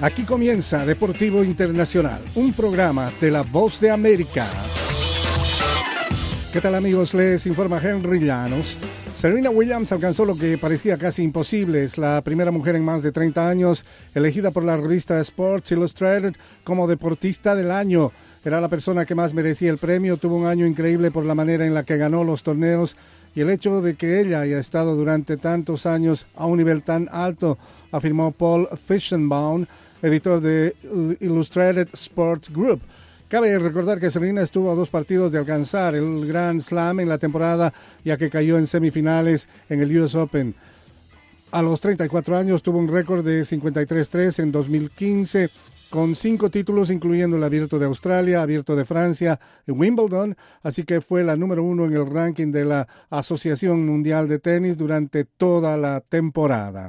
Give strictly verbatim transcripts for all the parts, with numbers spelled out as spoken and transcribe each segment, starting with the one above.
Aquí comienza Deportivo Internacional, un programa de La Voz de América. ¿Qué tal, amigos? Les informa Henry Llanos. Serena Williams alcanzó lo que parecía casi imposible. Es la primera mujer en más de treinta años elegida por la revista Sports Illustrated como deportista del año. Era la persona que más merecía el premio. Tuvo un año increíble por la manera en la que ganó los torneos y el hecho de que ella haya estado durante tantos años a un nivel tan alto, afirmó Paul Fischenbaum, editor de Illustrated Sports Group. Cabe recordar que Serena estuvo a dos partidos de alcanzar el Grand Slam en la temporada, ya que cayó en semifinales en el U S Open. A los treinta y cuatro años tuvo un récord de cincuenta y tres tres en dos mil quince, con cinco títulos, incluyendo el Abierto de Australia, Abierto de Francia y Wimbledon, así que fue la número uno en el ranking de la Asociación Mundial de Tenis durante toda la temporada.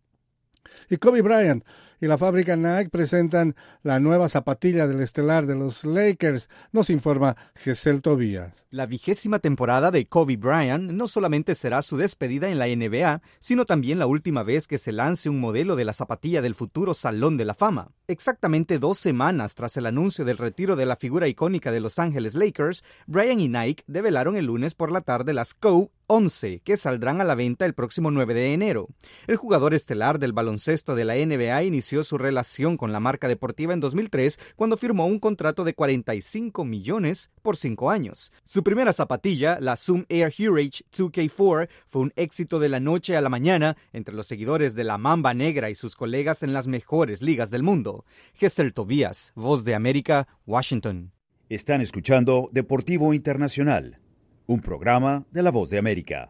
Y Kobe Bryant y la fábrica Nike presentan la nueva zapatilla del estelar de los Lakers, nos informa Gesell Tobías. La vigésima temporada de Kobe Bryant no solamente será su despedida en la N B A, sino también la última vez que se lance un modelo de la zapatilla del futuro Salón de la Fama. Exactamente dos semanas tras el anuncio del retiro de la figura icónica de Los Ángeles Lakers, Bryant y Nike develaron el lunes por la tarde las Kobe once, que saldrán a la venta el próximo nueve de enero. El jugador estelar del baloncesto de la N B A inició su relación con la marca deportiva en dos mil tres, cuando firmó un contrato de cuarenta y cinco millones por cinco años. Su primera zapatilla, la Zoom Air Heritage dos K cuatro, fue un éxito de la noche a la mañana entre los seguidores de la Mamba Negra y sus colegas en las mejores ligas del mundo. Gesell Tobías, Voz de América, Washington. Están escuchando Deportivo Internacional, un programa de La Voz de América.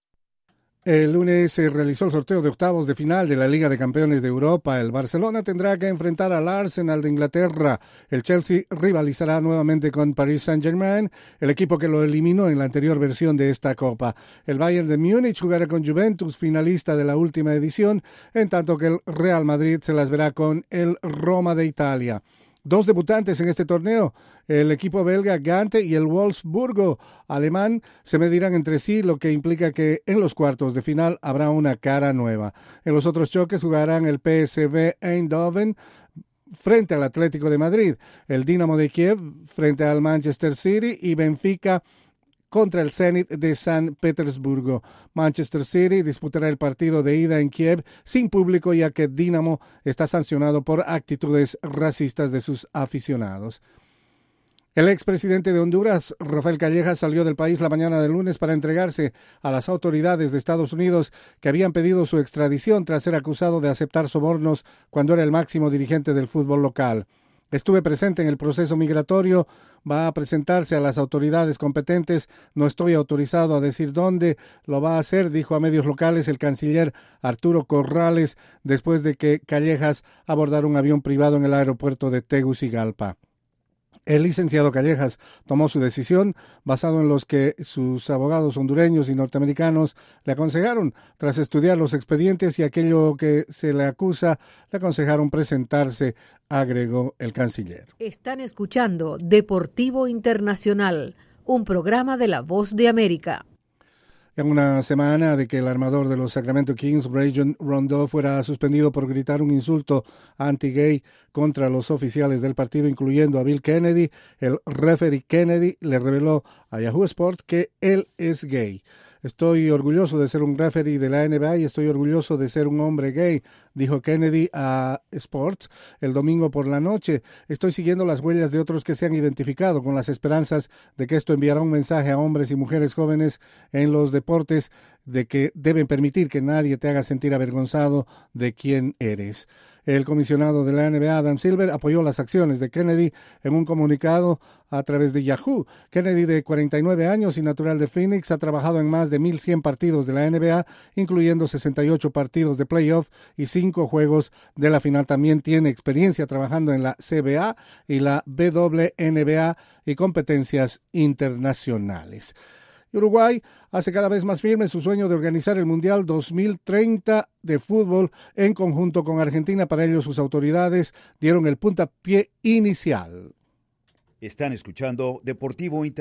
El lunes se realizó el sorteo de octavos de final de la Liga de Campeones de Europa. El Barcelona tendrá que enfrentar al Arsenal de Inglaterra. El Chelsea rivalizará nuevamente con Paris Saint-Germain, el equipo que lo eliminó en la anterior versión de esta Copa. El Bayern de Múnich jugará con Juventus, finalista de la última edición, en tanto que el Real Madrid se las verá con el Roma de Italia. Dos debutantes en este torneo, el equipo belga Gante y el Wolfsburgo alemán, se medirán entre sí, lo que implica que en los cuartos de final habrá una cara nueva. En los otros choques jugarán el P S V Eindhoven frente al Atlético de Madrid, el Dinamo de Kiev frente al Manchester City y Benfica contra el Zenit de San Petersburgo. Manchester City disputará el partido de ida en Kiev sin público, ya que Dinamo está sancionado por actitudes racistas de sus aficionados. El expresidente de Honduras, Rafael Callejas, salió del país la mañana del lunes para entregarse a las autoridades de Estados Unidos que habían pedido su extradición tras ser acusado de aceptar sobornos cuando era el máximo dirigente del fútbol local. Estuve presente en el proceso migratorio, va a presentarse a las autoridades competentes, no estoy autorizado a decir dónde lo va a hacer, dijo a medios locales el canciller Arturo Corrales después de que Callejas abordara un avión privado en el aeropuerto de Tegucigalpa. El licenciado Callejas tomó su decisión basado en los que sus abogados hondureños y norteamericanos le aconsejaron. Tras estudiar los expedientes y aquello que se le acusa, le aconsejaron presentarse, agregó el canciller. Están escuchando Deportivo Internacional, un programa de La Voz de América. En una semana de que el armador de los Sacramento Kings, Rajon Rondo, fuera suspendido por gritar un insulto anti-gay contra los oficiales del partido, incluyendo a Bill Kennedy, el referee Kennedy le reveló a Yahoo Sports que él es gay. Estoy orgulloso de ser un referee de la N B A y estoy orgulloso de ser un hombre gay, dijo Kennedy a Sports el domingo por la noche. Estoy siguiendo las huellas de otros que se han identificado con las esperanzas de que esto enviará un mensaje a hombres y mujeres jóvenes en los deportes de que deben permitir que nadie te haga sentir avergonzado de quién eres. El comisionado de la N B A, Adam Silver, apoyó las acciones de Kennedy en un comunicado a través de Yahoo. Kennedy, de cuarenta y nueve años y natural de Phoenix, ha trabajado en más de mil cien partidos de la N B A, incluyendo sesenta y ocho partidos de playoff y cinco juegos de la final. También tiene experiencia trabajando en la C B A y la W N B A y competencias internacionales. Uruguay hace cada vez más firme su sueño de organizar el Mundial dos mil treinta de fútbol en conjunto con Argentina. Para ello, sus autoridades dieron el puntapié inicial. Están escuchando Deportivo Internacional.